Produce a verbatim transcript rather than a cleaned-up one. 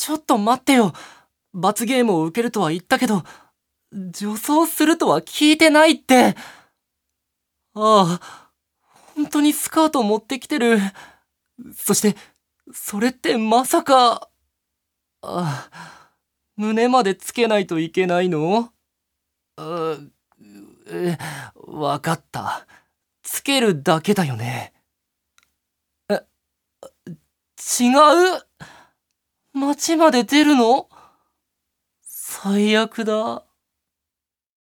ちょっと待ってよ。罰ゲームを受けるとは言ったけど、女装するとは聞いてないって。ああ、本当にスカート持ってきてる。そして、それってまさか、あ、胸までつけないといけないの？あ、え、わかった。つけるだけだよね。え、違う？街まで出るの？最悪だ。